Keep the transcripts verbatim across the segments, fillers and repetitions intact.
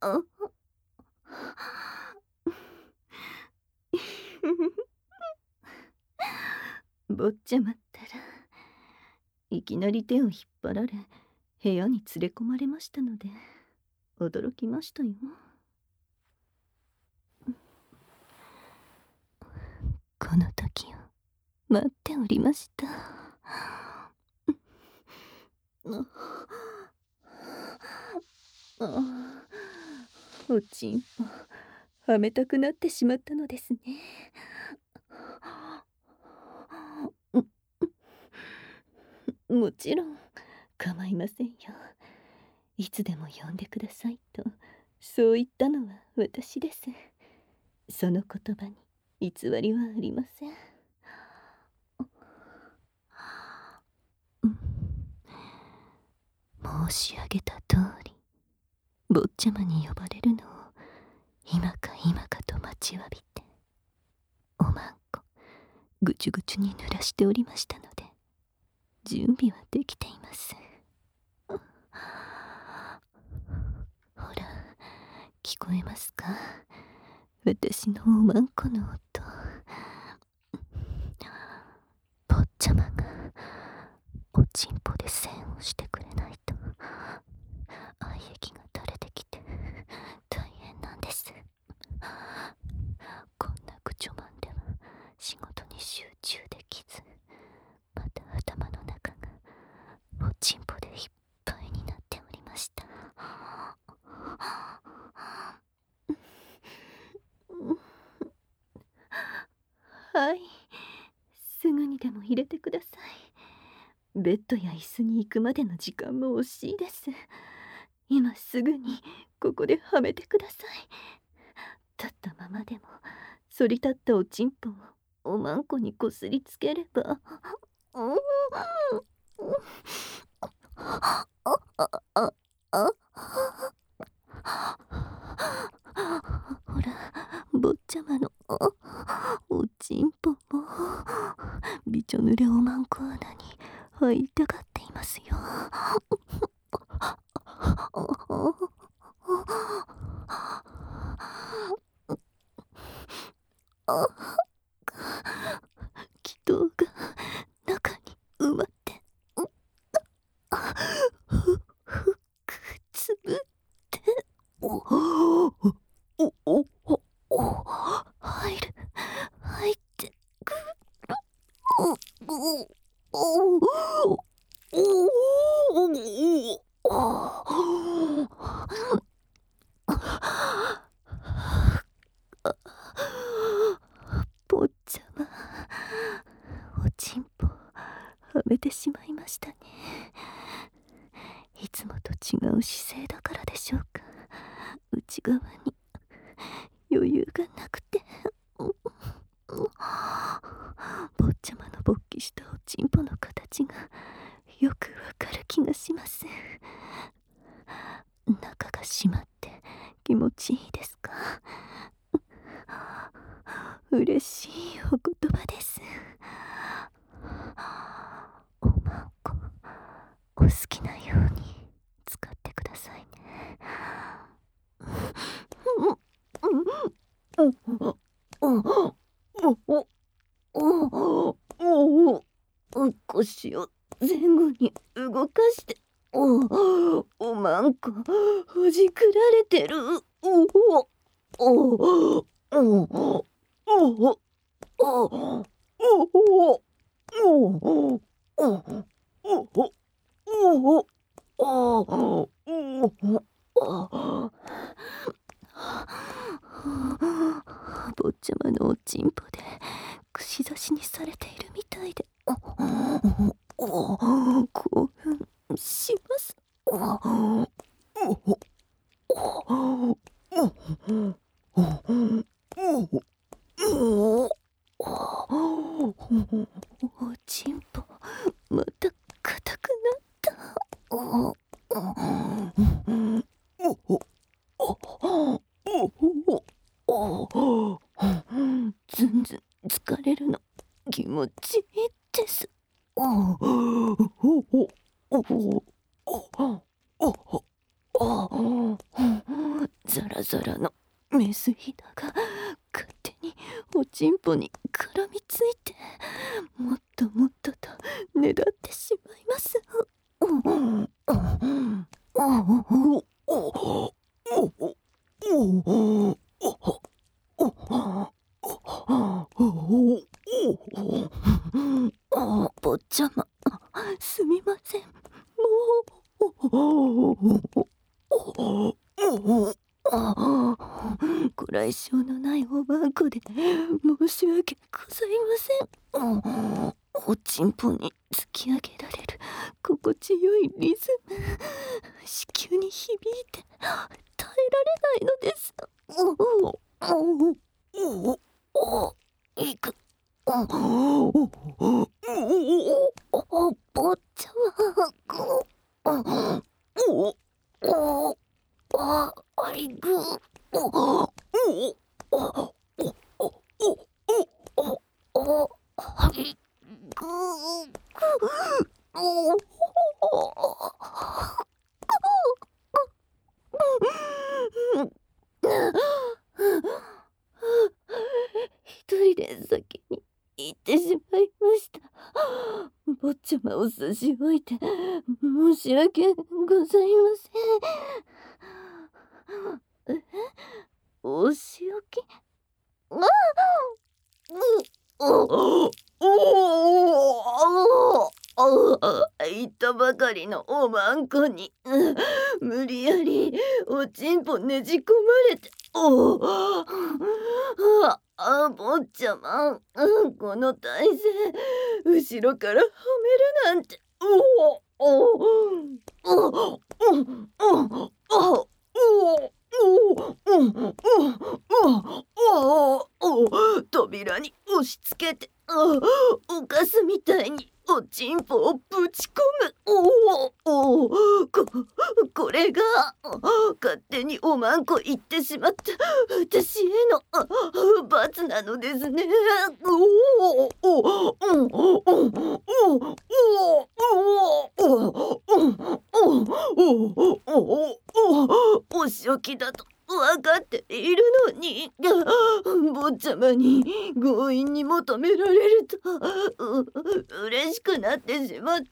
あ坊ちゃまったら、いきなり手を引っ張られ部屋に連れ込まれましたので驚きましたよ。この時を待っておりました。あおちんぽはめたくなってしまったのですね。もちろん構いませんよ。いつでも呼んでくださいとそう言ったのは私です。その言葉に偽りはありません。申し上げた通り、坊ちゃまに呼ばれるのを今か今かと待ちわびて、おまんこぐちゅぐちゅに濡らしておりましたので、準備はできています。ほら、聞こえますか？私のおまんこの音。坊ちゃまがおちんぽで栓をしてくれないと愛液が垂れてきて大変なんです。こんな愚直マンでは仕事に集中できず、また頭の中がおちんぽでいっぱいになっておりました。はい、すぐにでも入れてください。ベッドや椅子に行くまでの時間も惜しいです。今すぐにここではめてください。立ったままでも反り立ったおちんぽをおまんこにこすりつければ、うんほら、坊ちゃまのおちんぽもびちょ濡れおまんこ穴に入りたがっていますよ。気筒が中に埋まってくつぶっておおおおお入る入ってくるおおおお坊ちゃま、おちんぽはめてしまいましたね。いつもと違う姿勢だからでしょうか。内側に余裕がなくて、坊ちゃまの勃起したおちんぽの形がよくわかる気がします。中が締まって気持ちいいですか？嬉しいお言葉です。おまんこお好きなように使ってくださいね。腰を前後に動かして、おおまんこほじくられてる。おおおおおおお坊ちゃまのおちんぽで串刺しにされているみたいで興奮します。おちんぽまた硬くなった。ずんずん疲れるの気持ちいいです。 ザラザラのメスヒダが勝手におちんぽに絡みついて、もっともっととねだってしまいます。坊ちゃま、すみません。もうご来性のないおばんこで申し訳ございません。おちんぽに突き上げられる心地よいリズム、子宮に響いて耐えられないのです。いく坊ちゃま、あ、あいぐあいぐ一人で先に行ってしまいました。坊ちゃまを差し置いて申し訳ございません。え、お仕置き？ああ、おお、言ったばかりのおまんこに無理やりおちんぽねじ込まれて、おああ、坊ちゃま、この体勢後ろからはめるなんて、おおおおお扉に押し付けて、おかすみたいにおちんぽをぶち込む。おお、ここれが勝手におまんこ言ってしまった私への罰なのですね。おおお仕置きだと分かっているのに、坊ちゃまに強引に求められるとう嬉しくなってしまって、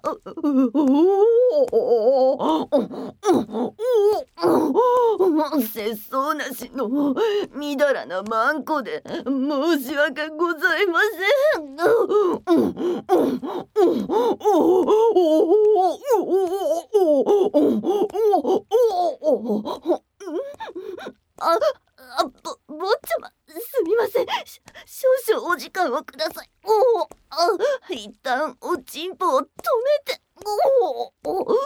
節操なしのみだらなまんこで申し訳ございません。あ、あ、ぼ、坊ちゃま、すみません。し少々お時間をください。おお、あ、一旦おちんぽを止めて、おお、お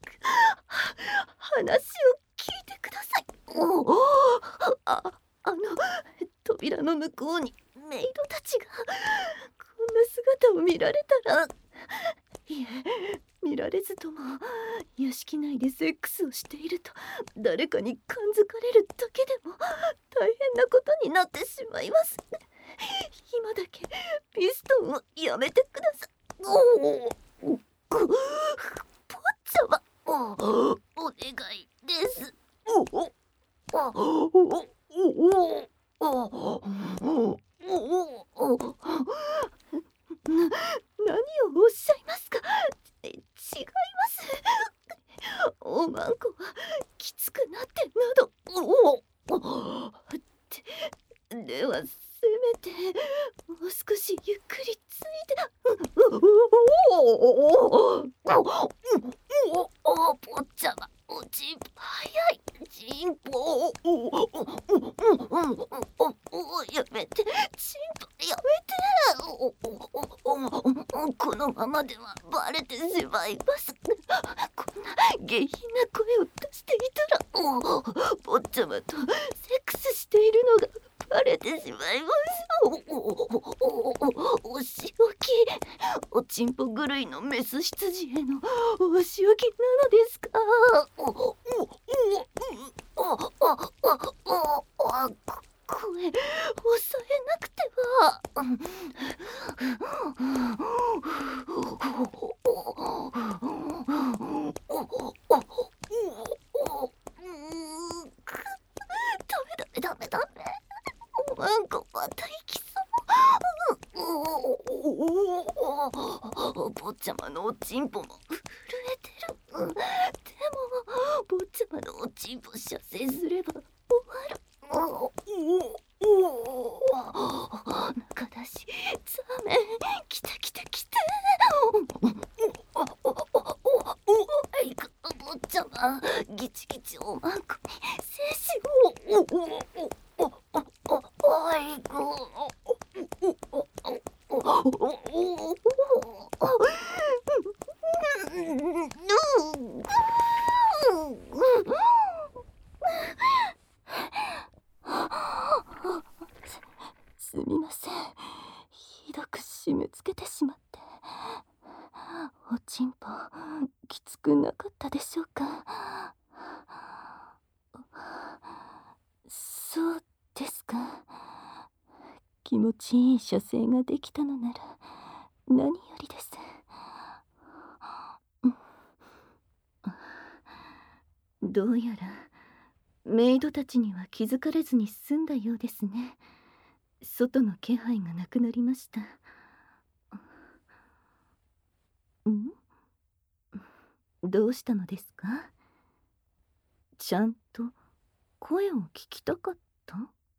話を聞いてください。おお、あ、あの扉の向こうにメイドたちがこんな姿を見られたら、いえ、見られずとも屋敷内でセックスをしていると誰かに感づかれるだけでも大変なことになってしまいます。今だけピストンをやめてください。おお、坊ちゃま、お願いです。おおおおおおな、何をおっしゃいますか。違います。おまんこはきつくなってなど、おおで、ではせめてもう少しゆっくりついて、おおお坊ちゃま、おちんぽ早い。ちんぽおおやめて、ちんぽやめて。このままではバレてしまいます。こんな下品な声を出していたら坊ちゃまとセックスしているのがバレてしまいます。お仕置き、おちんぽ狂いのメス羊へのお仕置きなのですか。声抑えなくては。 ちんぽも震えてる。でも坊ちゃまのおちんぽ射精すれば終わる。おお中だしザメ来た来た来た。いく坊ちゃまギチギチおまんこに精子をおいくすみません、ひどく締め付けてしまって。おちんぽきつくなかったでしょうか。そうですか。気持ちいい射精ができたのなら何よりです。どうやらメイドたちには気づかれずに済んだようですね。外の気配がなくなりました。ん？どうしたのですか？ちゃんと声を聞きたかった？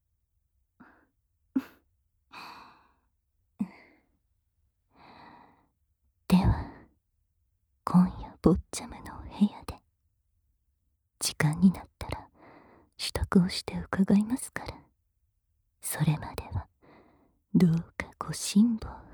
では今夜坊ちゃまのお部屋で時間になったら支度をして伺いますから、それまではどうかご辛抱